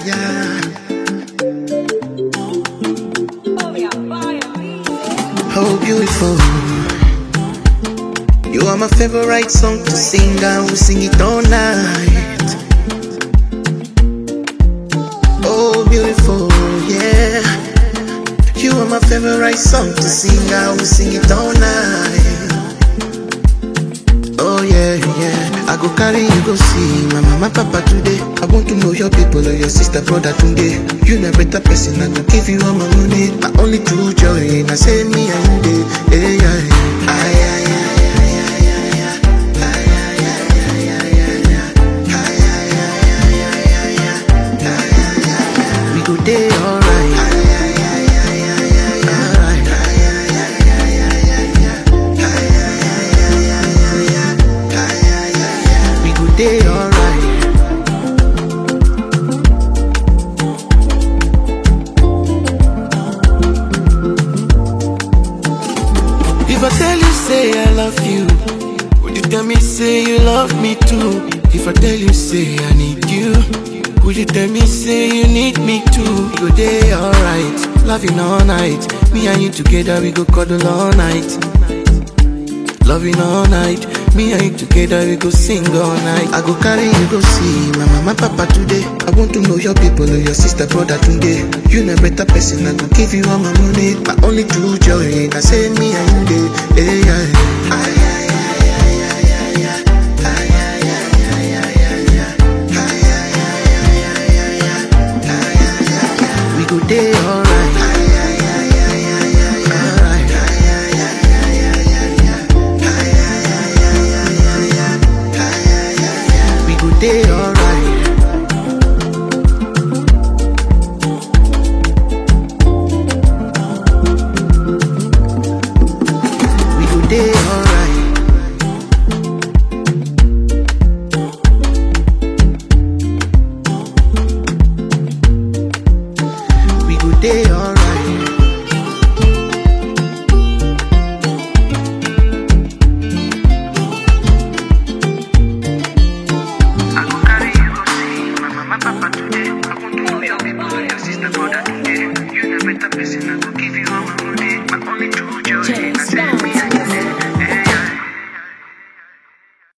yeah. Oh, beautiful. You are my favorite song to sing, I will sing it all night. Oh, beautiful, yeah. You are my favorite song to sing, I will sing it all night. Oh, yeah, yeah. I go carry you go see my mama, papa today. I want to know your people or your sister, brother today. You na better person, I go give you all my money. My only true joy, I say me and you, yeah, yeah. Ay, ay, ay. Day alright, alright. We go day alright. If I tell you say I love you, would you tell me say you love me too? If I tell you say I need you, would you tell me say you need me too? We go day alright, loving all night. Me and you together we go cuddle all night. Loving all night. Me and you together we go sing all night. I go carry you go see my mama, papa today. I want to know your people or your sister, brother today. You na better person, I go give you all my money. My only true joy, I say me and you day, yeah, yeah. Day alright, alright. We go day alright. We go day alright. Day alright.